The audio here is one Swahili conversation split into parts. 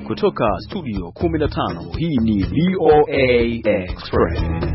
Kutoka studio 15 hii ni VOA Express.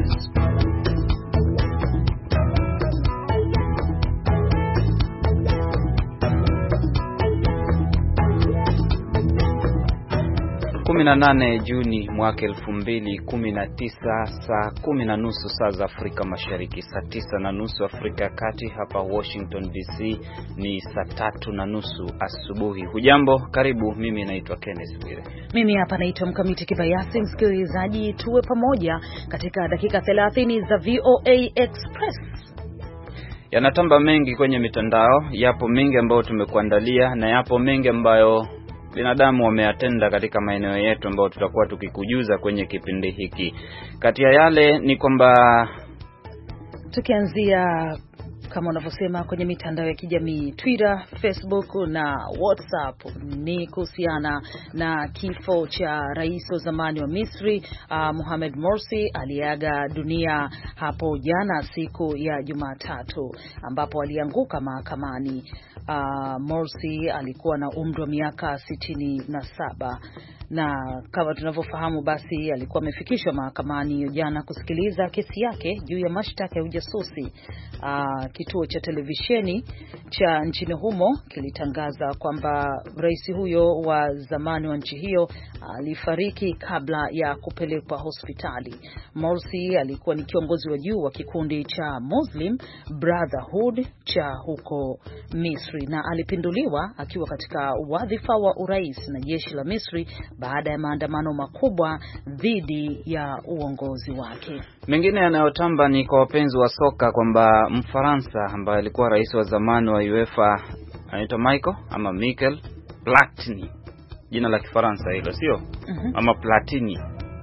18 Juni mwaka 2019, saa 10:30 saa za Afrika Mashariki, saa 9:30 Afrika ya Kati. Hapa Washington DC ni saa 3:30 asubuhi. Hujambo, karibu. Mimi naitwa Kenneth Bwire. Mimi hapa naitwa Mkamiti Kibayasi. Msikilizaji, tuwe pamoja katika dakika 30 za VOA Express. Yanatamba mengi kwenye mitandao, yapo mengi ambayo tumekuandalia na yapo mengi ambayo binadamu wameyatenda katika maeneo yetu ambayo tutakuwa tukikujuza kwenye kipindi hiki. Kati ya yale ni kwamba tukianzia kama unavyosema kwenye mitandao ya kijamii, Twitter, Facebook na WhatsApp, ni kuhusiana na kifo cha rais wa zamani wa Misri Mohamed Morsi aliyeaga dunia hapo jana siku ya Jumatatu, ambapo alianguka mahakamani. Morsi alikuwa na umri wa miaka 67 na kama tunavyofahamu basi alikuwa amefikishwa mahakamani jana kusikiliza kesi yake juu ya mashtaka ya ujasusi. Kituo cha televisheni cha nchini humo kilitangaza kwamba rais huyo wa zamani wa nchi hiyo alifariki kabla ya kupelekwa hospitali. Morsi alikuwa ni kiongozi wa juu wa kikundi cha Muslim Brotherhood cha huko Misri na alipinduliwa akiwa katika wadhifa wa urais na jeshi la Misri baada ya maandamano makubwa dhidi ya uongozi wake. Mengine yanayotamba ni kwa wapenzi wa soka kwamba Mfaransa ambaye alikuwa rais wa zamani wa UEFA anaitwa Michel Platini. Jina la Kifaransa hilo, sio? Ama Platini.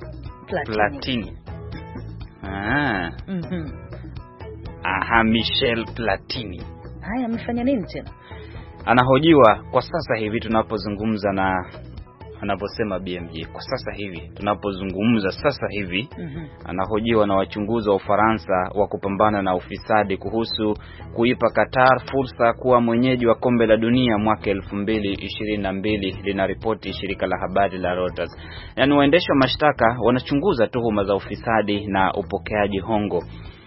Michel Platini. Haya, amefanya nini tena? Anahojiwa kwa sasa hivi tunapozungumza, na anaposema BMJ kwa sasa hivi tunapozungumza sasa hivi anahojiwa na wachunguzi wa Ufaransa wa kupambana na ufisadi kuhusu kuipa Qatar fursa kuwa mwenyeji wa kombe la dunia mwaka 2022, linaripoti shirika la habari la Reuters. Yaani waendesha mashtaka wanachunguza tuhuma za ufisadi na upokeaji hongo.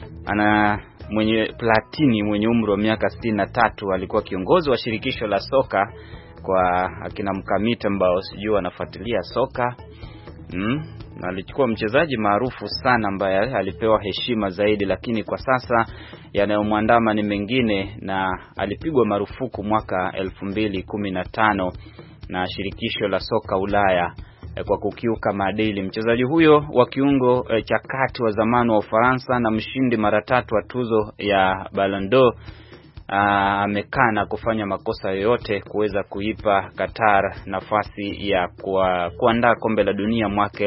Platini mwenye umri wa miaka 63 alikuwa kiongozi wa shirikisho la soka kwa akina Mkamita ambao sijui anafuatilia soka. Na alichukua mchezaji maarufu sana ambaye alipewa heshima zaidi, lakini kwa sasa yanayomwandama ni mengine, na alipigwa marufuku mwaka 2015 na shirikisho la soka Ulaya kwa kukiuka maadili. Mchezaji huyo wa kiungo cha kati wa zamani wa Ufaransa na mshindi mara 3 wa tuzo ya Ballon d'Or amekana kufanya makosa yoyote kuweza kuipa Qatar nafasi ya kuandaa kombe la dunia mwaka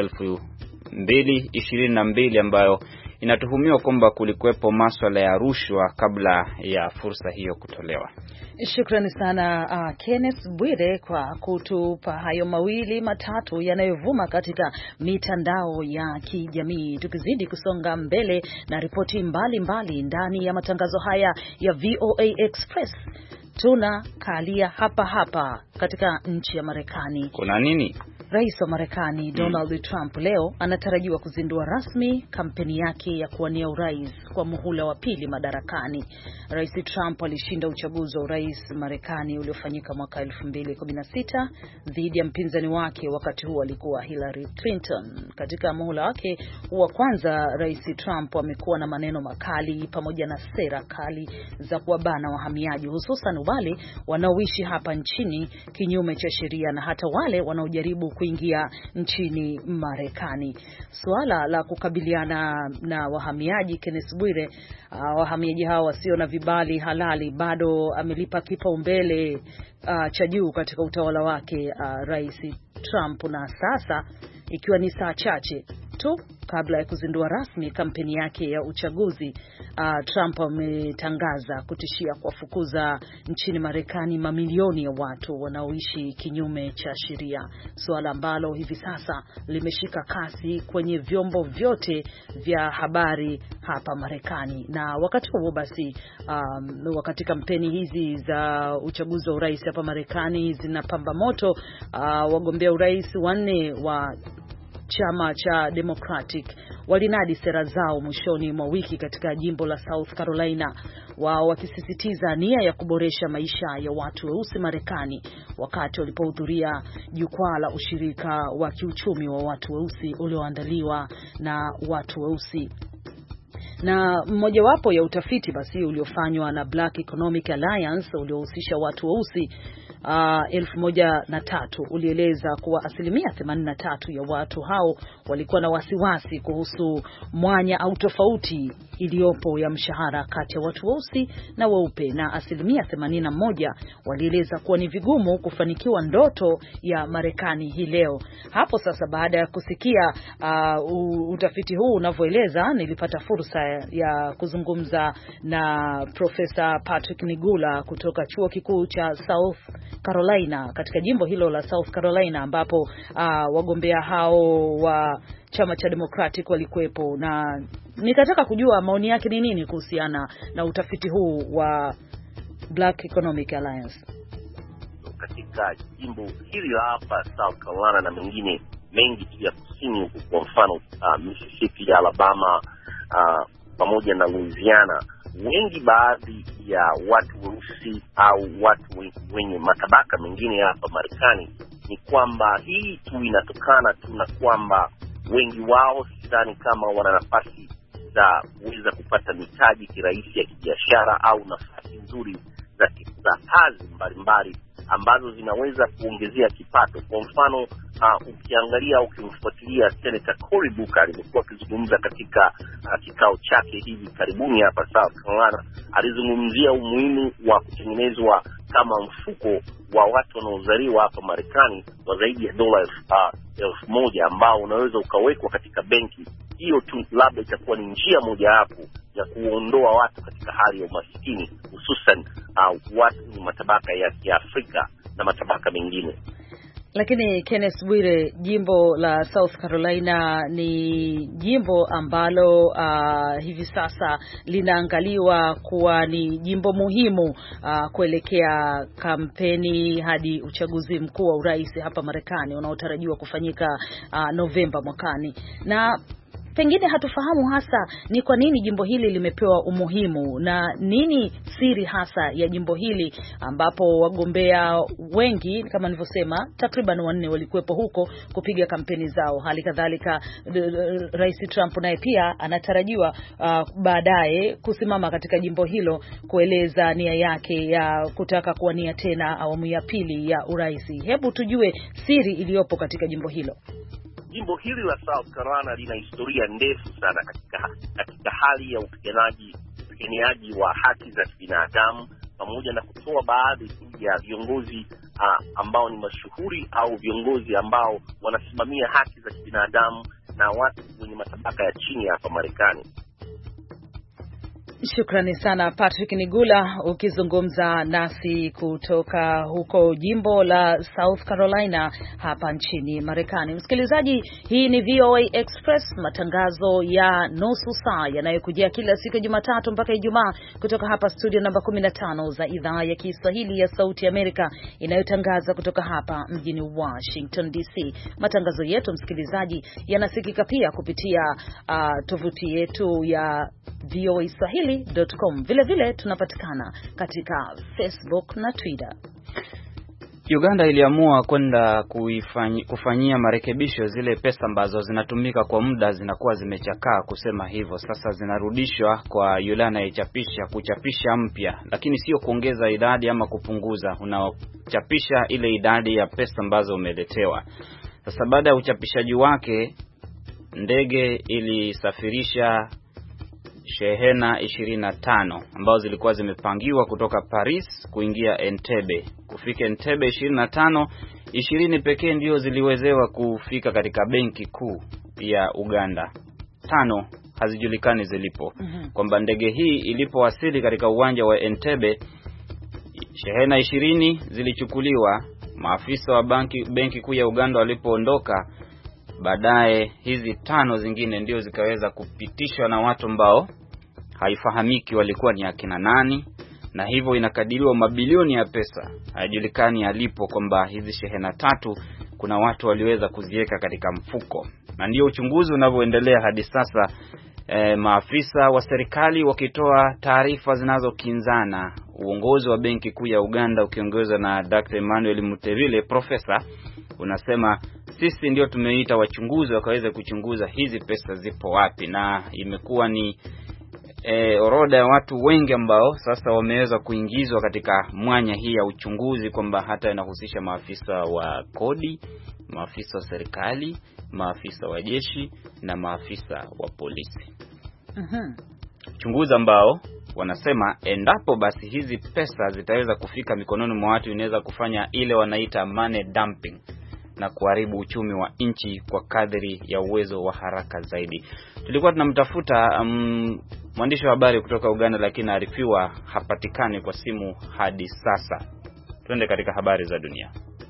2022, ambayo inatuhumiwa kwamba kulikuwepo masuala ya rushwa kabla ya fursa hiyo kutolewa. Shukrani sana Kenneth Bwire kwa kutupa hayo mawili matatu yanayovuma katika mitandao ya kijamii. Tukizidi kusonga mbele na ripoti mbalimbali ndani ya matangazo haya ya VOA Express, tunakalia hapa katika nchi ya Marekani. Kuna nini? Rais wa Marekani Donald Trump leo anatarajiwa kuzindua rasmi kampeni yake ya kuwania urais kwa muhula wa pili madarakani. Rais Trump alishinda uchaguzi wa urais Marekani uliofanyika mwaka 2016 dhidi ya mpinzani wake wakati huo alikuwa Hillary Clinton. Katika muhula wake wa kwanza, Rais Trump amekuwa na maneno makali pamoja na sera kali za kuwabana wahamiaji, hususan wale wanaoishi hapa nchini kinyume cha sheria na hata wale wanaojaribu kuingia nchini Marekani. Suala la kukabiliana na wahamiaji, Kenneth Bwire, wahamiaji hao wasio na vibali halali bado amelipa kipaumbele cha juu katika utawala wake Rais Trump, na sasa ikiwa ni saa chache tu kabla ya kuzindua rasmi kampeni yake ya uchaguzi, Trump ametangaza kutishia kuwafukuza nchini Marekani mamilioni ya watu wanaoishi kinyume cha sheria, suala ambalo hivi sasa limeshika kasi kwenye vyombo vyote vya habari hapa Marekani. Na wakati huo basi, wakati kampeni hizi za uchaguzi wa urais hapa Marekani zinapamba moto, wagombea urais wanne wa chama cha Democratic walinadi sera zao mwishoni mwa wiki katika jimbo la South Carolina, wao wakisisitiza nia ya kuboresha maisha ya watu weusi Marekani wakati walipohudhuria jukwaa la ushirika wa kiuchumi wa watu weusi ulioandaliwa na watu weusi. Na mmojawapo ya utafiti basi uliofanywa na Black Economic Alliance uliohusisha watu weusi 1003 ulieleza kuwa 83% ya watu hao walikuwa na wasiwasi kuhusu mwanya au tofauti iliyopo ya mshahara kati ya watu weusi na weupe, na 81% walieleza kuwa ni vigumu kufanikiwa ndoto ya Marekani hii leo. Hapo sasa, baada ya kusikia utafiti huu unavyoeleza, nilipata fursa ya kuzungumza na Profesa Patrick Nigula kutoka chuo kikuu cha South Carolina, katika jimbo hilo la South Carolina, ambapo wagombea hao wa chama cha Democratic walikuwepo, na nikataka kujua maoni yake ni nini kuhusiana na utafiti huu wa Black Economic Alliance. Katika jimbo hili la hapa South Carolina na mengine mengi ya kusini huko, kwa mfano Mississippi, Alabama, pamoja na Louisiana, baadhi ya watu weusi au watu wenye matabaka mengine hapa Marekani, ni kwamba hii tu inatokana tu na kwamba wengi wao sidhani kama wana nafasi za kuweza kupata mitaji kirahisi ya kibiashara au nafasi nzuri za kazi mbalimbali ambazo zinaweza kuongezea kipato. Kwa mfano, ukiangalia au ukimfuatilia Senator Cory Booker alikuwa akizungumza katika kikao chake hivi karibuni hapa South Carolina, alizungumzia umuhimu wa kutengenezwa kama mfuko wa watu wanaozaliwa hapa Marekani wa zaidi ya $1,000 ambao unaweza ukawekwa katika benki. Hiyo tu labda itakuwa ni njia moja hapo ya kuondoa watu katika hali ya umaskini, hususan watu ni matabaka ya Kiafrika na matabaka mengine. Lakini Kenneth Bwire, jimbo la South Carolina ni jimbo ambalo hivi sasa linaangaliwa kuwa ni jimbo muhimu kuelekea kampeni hadi uchaguzi mkuu wa urais hapa Marekani unaotarajiwa kufanyika Novemba mwakani. Na pengine hatufahamu hasa ni kwa nini jimbo hili limepewa umuhimu na nini siri hasa ya jimbo hili, ambapo wagombea wengi kama nilivyosema takriban 4 walikuwepo huko kupiga kampeni zao. Hali kadhalika Rais Trump naye pia anatarajiwa baadaye kusimama katika jimbo hilo kueleza nia yake ya kutaka kuwania tena awamu ya pili ya urais. Hebu tujue siri iliyopo katika jimbo hilo. Jimbo hili la South Carolina lina historia ndefu sana katika hali ya upiganiaji wa haki za binadamu, pamoja na kutoa baadhi ya viongozi ambao ni mashuhuri au viongozi ambao wanasimamia haki za binadamu na watu wenye matabaka ya chini hapa Marekani. Shukrani sana Patrick Nigula ukizungumza nasi kutoka huko jimbo la South Carolina hapa nchini Marekani. Msikilizaji, hii ni VOA Express, matangazo ya nusu saa yanayokujia kila siku ya Jumatatu mpaka Ijumaa kutoka hapa studio namba 15 za idhaa ya Kiswahili ya Sauti Amerika inayotangaza kutoka hapa mjini Washington DC. Matangazo yetu msikilizaji yanasikika pia kupitia tovuti yetu ya voaswahili.com. Vile vile tunapatikana katika Facebook na Twitter. Uganda iliamua kwenda kufanyia marekebisho zile pesa ambazo zinatumika kwa muda zinakuwa zimechakaa, kusema hivyo. Sasa zinarudishwa kwa yule anayechapisha kuchapisha mpya, lakini sio kuongeza idadi ama kupunguza. Unachapisha ile idadi ya pesa ambazo umeletewa. Sasa baada ya uchapishaji wake, ndege ilisafirisha shehena 25 ambazo zilikuwa zimepangiwa kutoka Paris kuingia Entebbe. Kufika Entebbe 25, 20 pekee ndio ziliwezewa kufika katika benki kuu ya Uganda. 5 hazijulikani zilipo. Kwamba ndege hii ilipowasili katika uwanja wa Entebbe, shehena 20 zilichukuliwa. Maafisa wa benki kuu ya Uganda walipoondoka, baadaye hizi 5 zingine ndio zikaweza kupitishwa na watu ambao haifahamiki walikuwa ni akina nani, na hivyo inakadiriwa mabilioni ya pesa hayajulikani alipo, kwamba hizi shehena 3 kuna watu waliweza kuziweka katika mfuko. Na ndio uchunguzi unavyoendelea hadi sasa, maafisa wa serikali wakitoa taarifa zinazokinzana. Uongozi wa benki kuu ya Uganda ukiongozwa na Dr. Emmanuel Mutevile, profesa, unasema sisi ndio tumeita wachunguzi wakaweze kuchunguza hizi pesa zipo wapi, na imekuwa ni orodha ya watu wengi ambao sasa wameweza kuingizwa katika mwanya hii ya uchunguzi, kwamba hata inahusisha maafisa wa kodi, maafisa wa serikali, maafisa wa jeshi na maafisa wa polisi. Uchunguzi ambao wanasema endapo basi hizi pesa zitaweza kufika mikononi mwa watu, inaweza kufanya ile wanaita money dumping na kuharibu uchumi wa nchi kwa kadri ya uwezo wa haraka zaidi. Tulikuwa tunamtafuta mwandishi wa habari kutoka Uganda, lakini arifiwa hapatikani kwa simu hadi sasa. Twende katika habari za dunia.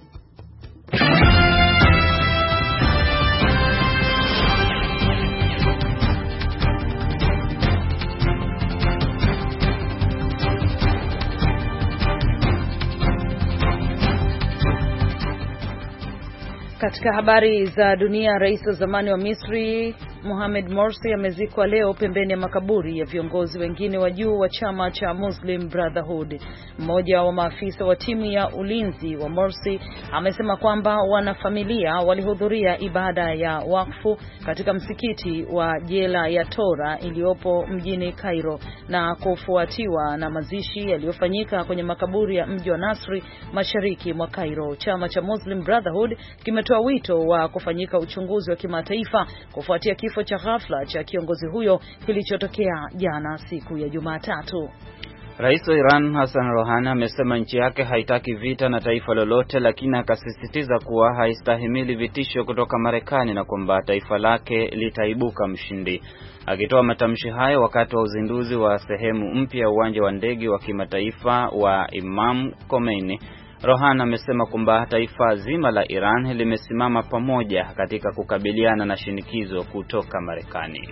Katika habari za dunia, rais wa zamani wa Misri Mohamed Morsi amezikwa leo pembeni ya makaburi ya viongozi wengine wa juu wa chama cha Muslim Brotherhood. Mmoja wa maafisa wa timu ya ulinzi wa Morsi amesema kwamba wanafamilia walihudhuria ibada ya wakfu katika msikiti wa Jela ya Tora iliyopo mjini Cairo, na kufuatiwa na mazishi yaliyofanyika kwenye makaburi ya mji wa Nasri mashariki mwa Cairo. Chama cha Muslim Brotherhood kimetoa wito wa kufanyika uchunguzi wa kimataifa kufuatia kifo cha ghafla cha kiongozi huyo kilichotokea jana siku ya Jumatatu. Rais wa Iran Hassan Rouhani amesema nchi yake haitaki vita na taifa lolote, lakini akasisitiza kuwa haistahimili vitisho kutoka Marekani na kwamba taifa lake litaibuka mshindi. Akitoa matamshi hayo wakati wa uzinduzi wa sehemu mpya ya uwanja wa ndege wa kimataifa wa Imam Khomeini, Rouhani amesema kwamba taifa zima la Iran limesimama pamoja katika kukabiliana na shinikizo kutoka Marekani.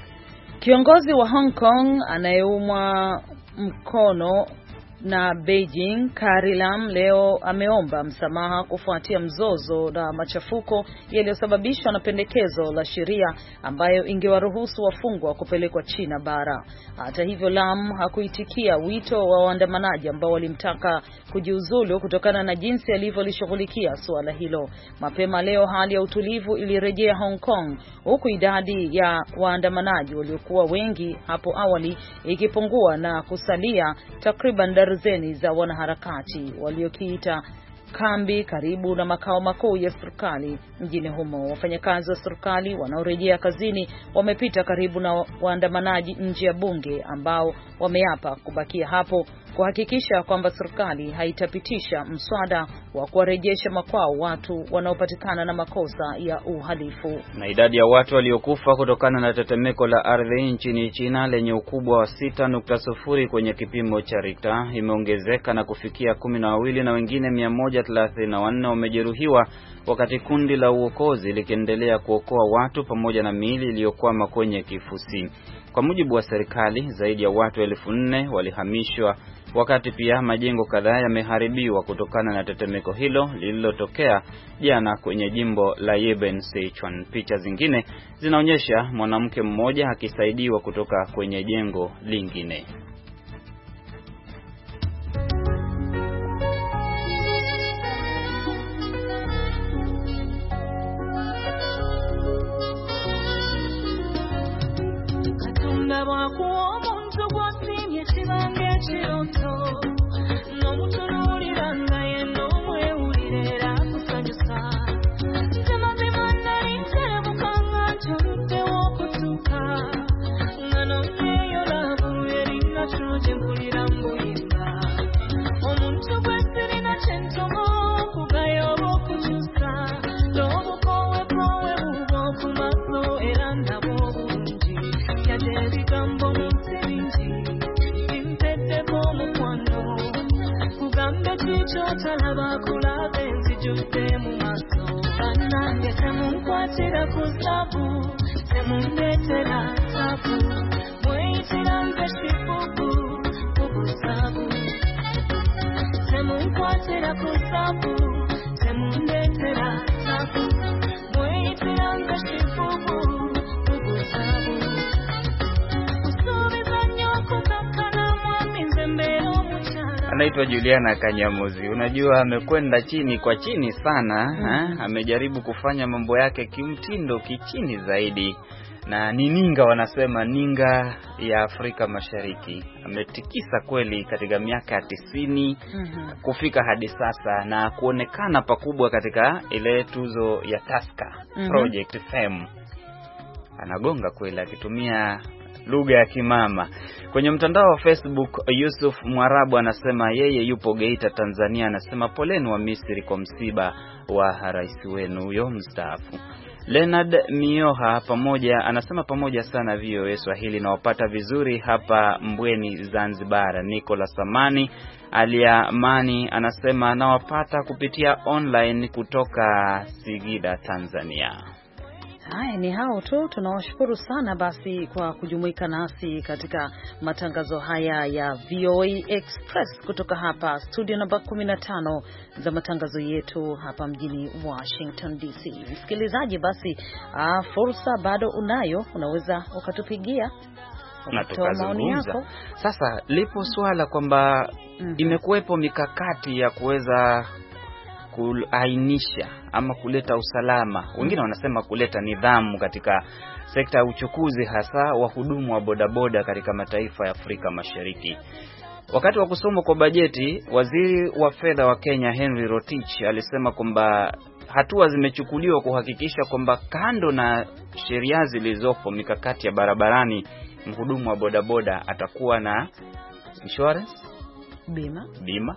Kiongozi wa Hong Kong anayeumwa mkono na Beijing, Carrie Lam, leo ameomba msamaha kufuatia mzozo na machafuko yaliyosababishwa na pendekezo la sheria ambayo ingewaruhusu wafungwa kupelekwa China bara. Hata hivyo, Lam hakuitikia wito wa waandamanaji ambao walimtaka kujiuzulu kutokana na jinsi alivyolishughulikia suala hilo. Mapema leo hali ya utulivu ilirejea Hong Kong, huku idadi ya waandamanaji waliokuwa wengi hapo awali ikipungua na kusalia takriban darzeni za wanaharakati waliokiita kambi karibu na makao makuu ya serikali mjini humo. Wafanyakazi wa serikali wanaorejea kazini wamepita karibu na waandamanaji nje ya bunge ambao wameapa kubakia hapo kuhakikisha kwamba serikali haitapitisha mswada wa kuwarejesha makwao watu wanaopatikana na makosa ya uhalifu. Na idadi ya watu waliokufa kutokana na tetemeko la ardhi nchini China lenye ukubwa wa 6.0 kwenye kipimo cha Richter imeongezeka na kufikia 12 na wengine 134 wamejeruhiwa, wakati kundi la uokozi likiendelea kuokoa watu pamoja na miili iliyokwama kwenye kifusi. Kwa mujibu wa serikali, zaidi ya watu 4,000 walihamishwa, wakati pia majengo kadhaa yameharibiwa kutokana na tetemeko hilo lililotokea jana kwenye jimbo la Yeben Sichuan. Picha zingine zinaonyesha mwanamke mmoja akisaidiwa kutoka kwenye jengo lingine. chota labakula benzi jude mu maso anange temunkwatira kusabu temundetera tabu mwitira ngashifubu kubusabu temunkwatira kusabu temundetera tabu mwitira ngashifubu kubusabu usubiza nyoko kakana mwaminze mbeo mchana. Anaitwa Juliana Kanyamuzi. Unajua amekwenda chini kwa chini sana, amejaribu kufanya mambo yake kimtindo kichini zaidi. Na ni ninga, wanasema ninga ya Afrika Mashariki. Ametikisa kweli katika miaka ya 90 kufika hadi sasa na kuonekana pakubwa katika ile tuzo ya Tusker Project Fame. Anagonga kweli akitumia lugha ya kimama. Kwenye mtandao wa Facebook, Yusuf Mwarabu anasema yeye yupo Geita, Tanzania. Anasema poleni wa Misri kwa msiba wa rais wenu huyo mstaafu. Leonard Mioha anasema pamoja sana VOA Swahili na wapata vizuri hapa Mbweni Zanzibar. Nicolas Samani Aliamani anasema nawapata kupitia online kutoka Singida, Tanzania. Haya, ni hao tu. Tunawashukuru sana basi kwa kujumuika nasi katika matangazo haya ya VOA Express kutoka hapa studio namba 15 za matangazo yetu hapa mjini Washington DC. Msikilizaji, basi fursa bado unayo, unaweza ukatupigia na tukazungumza. Sasa lipo swala kwamba imekuwepo mikakati ya kuweza kuainisha ama kuleta usalama. Wengine wanasema kuleta nidhamu katika sekta ya uchukuzi, hasa wahudumu wa bodaboda katika mataifa ya Afrika Mashariki. Wakati wa kusomwa kwa bajeti, waziri wa fedha wa Kenya Henry Rotich alisema kwamba hatua zimechukuliwa kuhakikisha kwamba kando na sheria zilizopo mikakati ya barabarani, mhudumu wa bodaboda atakuwa na insurance, bima.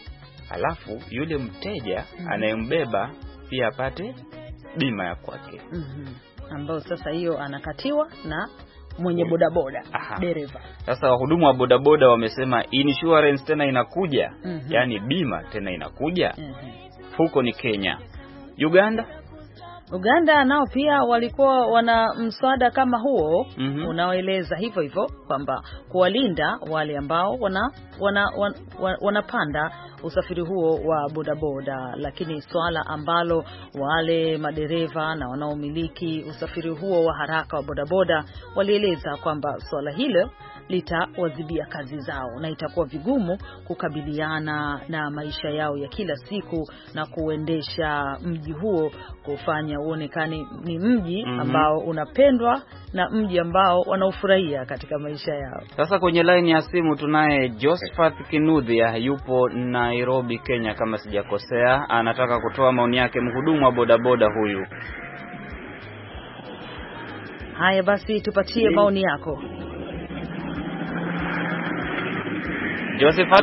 Alafu yule mteja anayembeba pia apate bima ya kwake. Ambao sasa hiyo anakatiwa na mwenye bodaboda, dereva. Sasa wahudumu wa bodaboda wamesema insurance tena inakuja, yani bima tena inakuja. Huko ni Kenya. Uganda nao pia walikuwa wana mswada kama huo unaoeleza hivyo hivyo kwamba kuwalinda wale ambao wanapanda usafiri huo wa bodaboda, lakini swala ambalo wale madereva na wanaomiliki usafiri huo wa haraka wa bodaboda walieleza kwamba swala hilo litawazibia kazi zao na itakuwa vigumu kukabiliana na maisha yao ya kila siku na kuendesha mji huo, kufanya uonekane ni mji ambao unapendwa na mji ambao wanaufurahia katika maisha yao. Sasa kwenye line ya simu tunaye Josephat Kinuthia, yupo Nairobi, Kenya kama sijakosea. Anataka kutoa maoni yake, mhudumu wa bodaboda huyu. Haya basi, tupatie maoni yako. Josephat.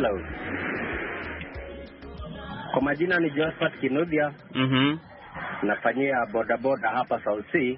Kwa majina ni Josephat Kinuthia. Nafanyia bodaboda hapa South Sea.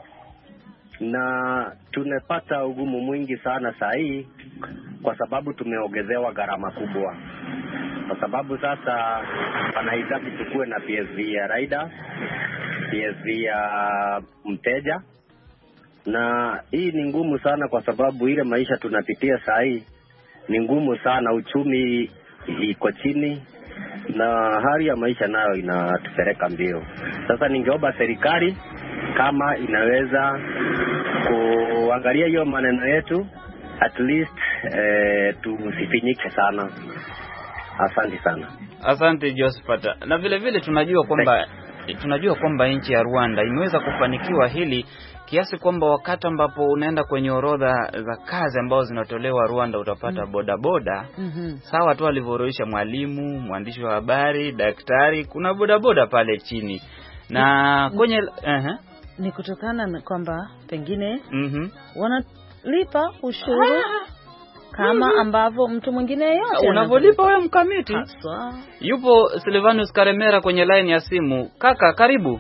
Na tumepata ugumu mwingi sana saa hii kwa sababu tumeongezewa gharama kubwa. Kwa sababu sasa wanahitaji tukue na PSV ya rider, PSV ya mteja. Na hii ni ngumu sana kwa sababu ile maisha tunapitia saa hii ni ngumu sana, uchumi iko chini na hali ya maisha nayo inatupeleka mbio. Sasa ningeomba serikali kama inaweza kuangalia hiyo maneno yetu, at least tusifinyike sana. Asante sana. Asante Josephat. Na vile vile tunajua kwamba nchi ya Rwanda imeweza kufanikiwa hili kiasi kwamba wakati ambapo unaenda kwenye orodha za kazi ambazo zinatolewa Rwanda utapata bodaboda. Sawa tu alivyoorodhesha mwalimu, mwandishi wa habari, daktari, kuna bodaboda pale chini. Na kwenye ni kutokana na kwamba pengine wanalipa ushuru kama ambavyo mtu mwingine yeyote unavyolipa wewe mkamiti. Yupo Silvanus Karemera kwenye line ya simu. Kaka, karibu.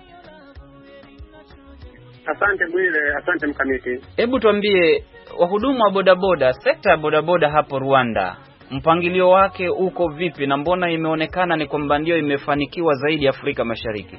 Asante Bwile, asante mkamiti. Hebu tuambie, wahudumu wa bodaboda, sekta ya bodaboda hapo Rwanda mpangilio wake uko vipi, na mbona imeonekana ni kwamba ndio imefanikiwa zaidi Afrika Mashariki?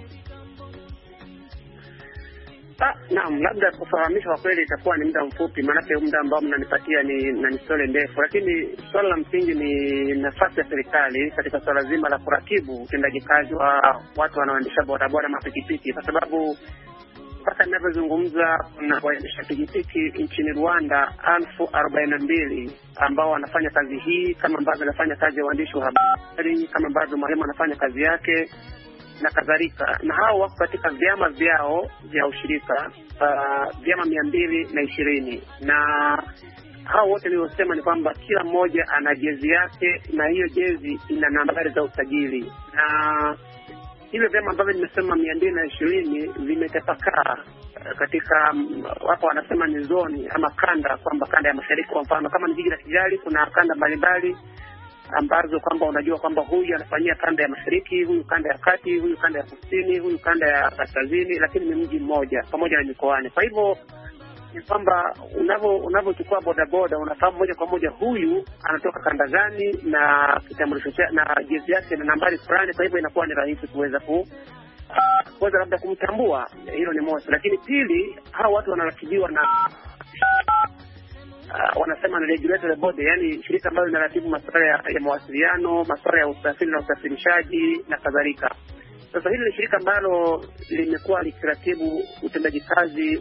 Naam, labda kufahamisha kwa kweli itakuwa ni muda mfupi, maana muda ambao mnanipatia ni story ndefu, lakini swala la msingi ni nafasi ya serikali katika swala zima la kuratibu utendaji kazi wa watu wanaoendesha bodaboda na pikipiki, kwa sababu mpaka ninavyozungumza kuna waendesha pikipiki nchini Rwanda 42,000 ambao wanafanya kazi hii, kama ambavyo anafanya kazi ya uandishi wa habari, kama ambavyo mwalimu anafanya kazi yake na kadhalika, na hao wako katika vyama vyao vya ushirika vyama 220, na hao wote niliosema ni kwamba kila mmoja ana jezi yake, na hiyo jezi ina nambari za usajili, na hivyo vyama ambavyo nimesema 220 vimetapakaa katika wapo wanasema ni zoni ama kanda, kwamba kanda ya mashariki kwa mfano kama ni jiji la Kigali kuna kanda mbalimbali ambazo kwamba unajua kwamba huyu anafanyia kanda ya mashariki, huyu kanda ya kati, huyu kanda ya kusini, huyu kanda ya kaskazini, lakini ni mji mmoja pamoja na mikoani. Kwa hivyo ni kwamba unavyochukua bodaboda unafahamu moja kwa moja huyu anatoka kanda gani na kitambulisho na jezi yake na nambari fulani. Kwa hivyo inakuwa ni rahisi kuweza labda kumtambua. Hilo ni moja, lakini pili, hao watu wanaratibiwa na wanasema ni regulatory body, yani shirika ambalo linaratibu masuala ya mawasiliano, masuala ya usafiri na usafirishaji na kadhalika. Sasa hili ni shirika ambalo limekuwa likiratibu utendaji kazi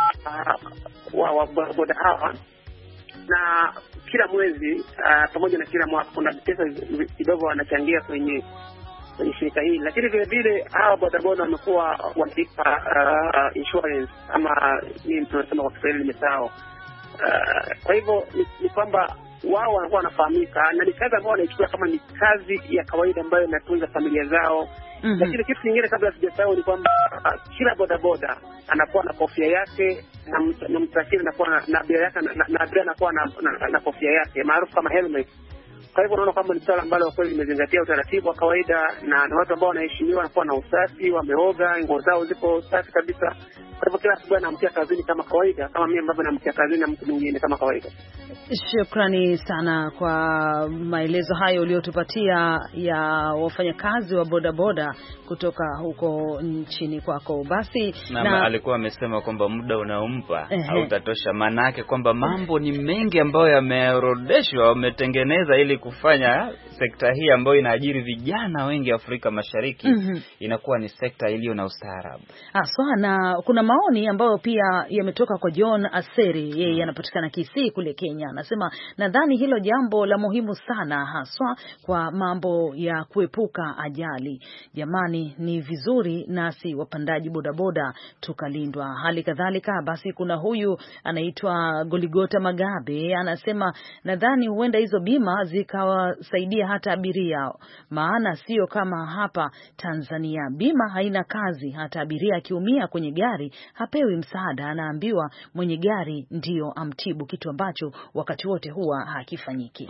wa boda hawa, na kila mwezi pamoja na kila mwaka kuna pesa kidogo wanachangia kwenye shirika hili, lakini vile vile hawa bodaboda wamekuwa wanalipa insurance ama nini tunasema kwa Kiswahili nimesahau. Kwa hivyo ni kwamba wao wanakuwa wanafahamika na ni kazi ambayo wanaichukua kama ni kazi ya kawaida ambayo inatunza familia zao. Lakini kitu kingine kabla sijasahau ni kwamba kila bodaboda anakuwa na kofia yake na msafiri anakuwa na abiria yake na abiria anakuwa na kofia yake maarufu kama helmet. Kwa hivyo unaona kwamba ni swala ambalo kweli limezingatia utaratibu wa kawaida na watu ambao wanaheshimiwa wanakuwa na usafi, wameoga, nguo zao ziko safi kabisa. Kwa hivyo kila asubuhi anaamkia kazini kama kawaida, kama mimi ambavyo naamkia kazini na mtu mwingine kama kawaida. Shukrani sana kwa maelezo hayo uliyotupatia ya wafanyakazi wa bodaboda kutoka huko nchini kwako. Basi na alikuwa amesema kwamba muda unaompa hautatosha, maana yake kwamba mambo ni mengi ambayo yameorodeshwa, wametengeneza ili kufanya sekta hii ambayo inaajiri vijana wengi Afrika Mashariki inakuwa ni sekta iliyo na ustaarabu. Haswa, na kuna maoni ambayo pia yametoka kwa John Aseri, yeye anapatikana Kisii kule Kenya. Anasema nadhani hilo jambo la muhimu sana, haswa kwa mambo ya kuepuka ajali. Jamani, ni vizuri nasi wapandaji bodaboda tukalindwa. Hali kadhalika basi kuna huyu anaitwa Goligota Magabe, anasema nadhani huenda hizo bima zikawasaidia hata abiria, maana sio kama hapa Tanzania bima haina kazi, hata abiria akiumia kwenye gari hapewi msaada, anaambiwa mwenye gari ndio amtibu, kitu ambacho wakati wote huwa hakifanyiki.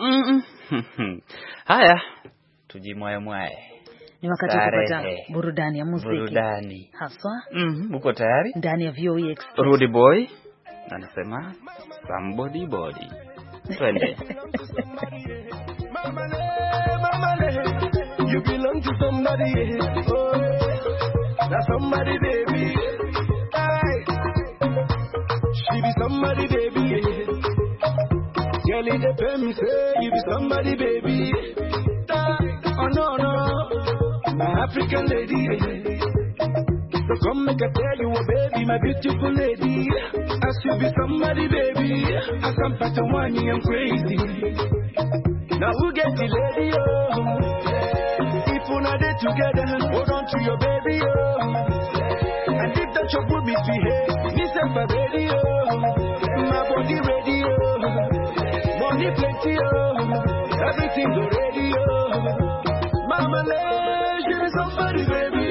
Haya, tujimwaye ni wakati kupata burudani ya muziki. Burudani haswa. Uko tayari? Ndani ya VOA Express. Rudy Boy anasema somebody body. Twende. You belong to somebody, oh, that's somebody, baby. Hey. She be somebody, baby. Girl, it depends me, say you be somebody, baby. Oh no, no, my African lady. So come make I tell you, oh, baby, my beautiful lady. I should be somebody, baby. I can't pass the money, I'm crazy. Now who get the lady, oh? If we're not there together, hold on to your baby, oh. And if that your good misbehave, listen for baby, oh. My body ready, oh. Money plenty, oh. Everything's already, oh. Mama, she is somebody, baby.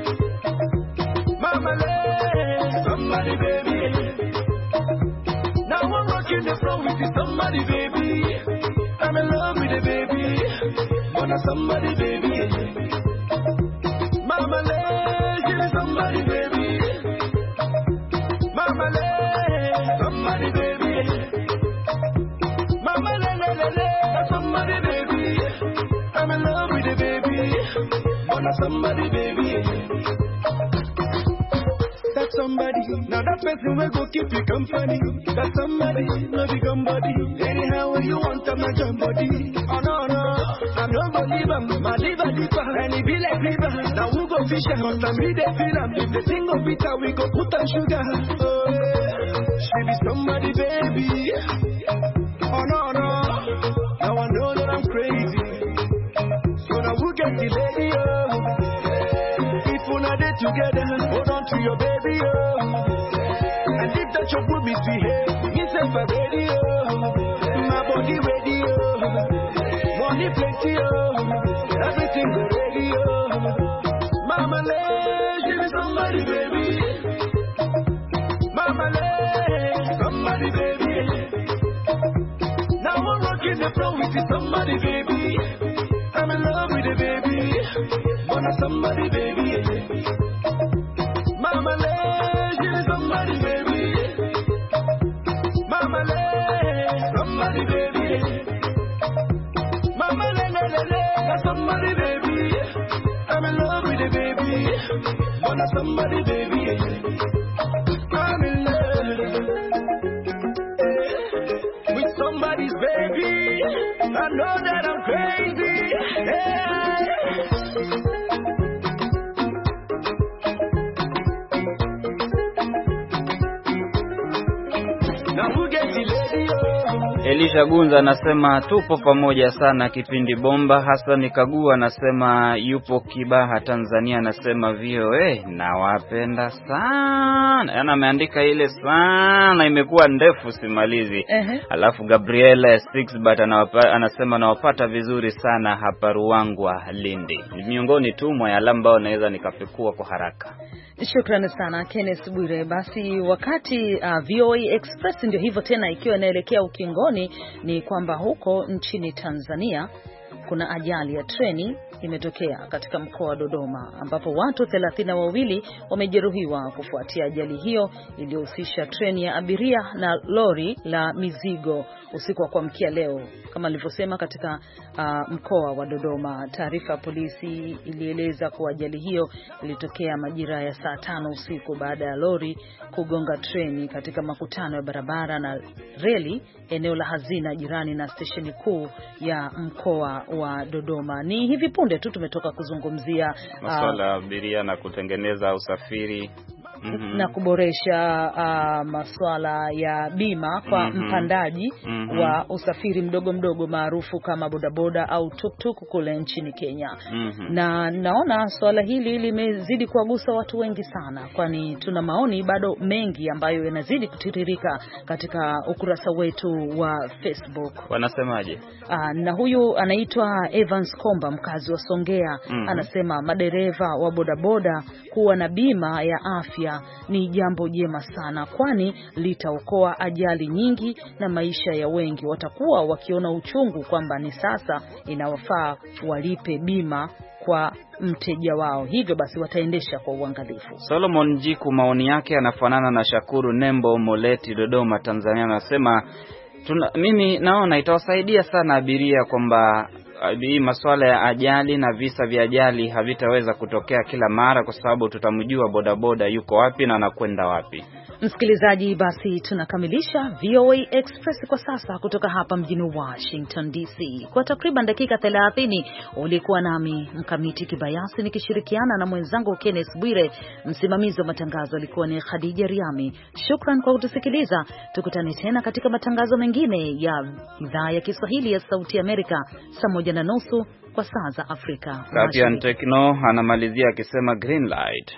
Mama, somebody, baby. Now I'm rocking the floor with you, somebody, baby. I'm in love with the baby. Wanna somebody, baby. Mama, she is somebody, baby. Mama, somebody, baby. Mama, somebody, baby. Wanna somebody, baby. That's somebody. Now that person will go keep you company. That's somebody, no be somebody. Anyhow you want to make your body. Oh no, I'm not gonna leave him. My liver deeper, and it be like river. Now we go fish and hunt and me they feel him. If the thing go bitter, we go put on sugar. Oh yeah, she be somebody, baby. Oh no, now I know that I'm crazy. So now we get the lady, oh. If we're not there together, hold on to your baby, oh. And if that your boobies behave, me say for radio, my body ready, oh. Money plenty, oh. Everything go ready, oh. Mama, she be somebody, baby. Mama, somebody, baby. Now I'm rocking the floor with somebody, baby. I'm in love with the baby. Wanna somebody, baby. Mama, she be somebody, baby. Mama, somebody, baby. Mama, somebody, baby. I'm in love with the baby. Wanna somebody, baby. I'm in love with somebody's baby. I know that I'm crazy. Yeah. Elisha Gunza anasema tupo pamoja sana kipindi bomba. Hassan Kagua anasema yupo Kibaha Tanzania, anasema VOA nawapenda sana. Yana ameandika ile sana imekuwa ndefu simalizi. Alafu Gabriela Sixbert anasema nawapata vizuri sana hapa Ruangwa Lindi. Ni miongoni tu mwa yale ambao naweza nikapekua kwa haraka. Shukrani sana Kenneth Bwire. Basi wakati VOA Express ndio hivyo tena ikiwa inaelekea ukingoni, ni kwamba huko nchini Tanzania kuna ajali ya treni imetokea katika mkoa wa Dodoma ambapo watu 32 wamejeruhiwa kufuatia ajali hiyo iliyohusisha treni ya abiria na lori la mizigo usiku wa kuamkia leo, kama nilivyosema, katika mkoa wa Dodoma. Taarifa ya polisi ilieleza kuwa ajali hiyo ilitokea majira ya saa 5 usiku baada ya lori kugonga treni katika makutano ya barabara na reli eneo la Hazina jirani na stesheni kuu ya mkoa wa Dodoma. Ni hivi punde tu tumetoka kuzungumzia masuala ya abiria na kutengeneza usafiri na kuboresha masuala ya bima kwa mpandaji wa usafiri mdogo mdogo maarufu kama bodaboda au tuktuk kule nchini Kenya. Na naona swala hili limezidi kuwagusa watu wengi sana, kwani tuna maoni bado mengi ambayo yanazidi kutiririka katika ukurasa wetu wa Facebook. Wanasemaje? Na huyu anaitwa Evans Komba, mkazi wa Songea, anasema madereva wa bodaboda kuwa na bima ya afya ni jambo jema sana, kwani litaokoa ajali nyingi na maisha ya wengi. Watakuwa wakiona uchungu kwamba ni sasa inawafaa walipe bima kwa mteja wao, hivyo basi wataendesha kwa uangalifu. Solomon Jiku maoni yake anafanana na Shakuru Nembo Moleti Dodoma Tanzania, anasema mimi naona itawasaidia sana abiria kwamba hii masuala ya ajali na visa vya ajali havitaweza kutokea kila mara kwa sababu tutamjua bodaboda yuko wapi na anakwenda wapi. Msikilizaji, basi tunakamilisha VOA Express kwa sasa kutoka hapa mjini Washington DC. Kwa takriban dakika 30 ulikuwa nami Mkamiti Kibayasi nikishirikiana na mwenzangu Kenneth Bwire. Msimamizi wa matangazo alikuwa ni Khadija Riami. Shukran kwa kutusikiliza. Tukutane tena katika matangazo mengine ya idhaa ya Kiswahili ya Sauti ya Amerika saa 1:30 kwa saa za Afrika. Fabian Tekno anamalizia akisema green light.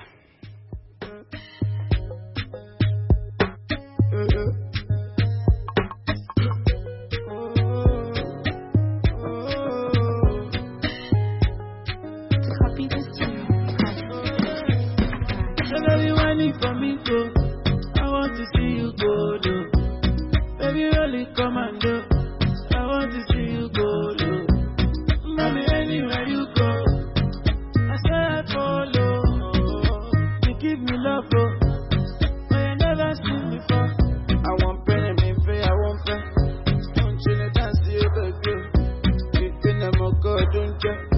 Don't you?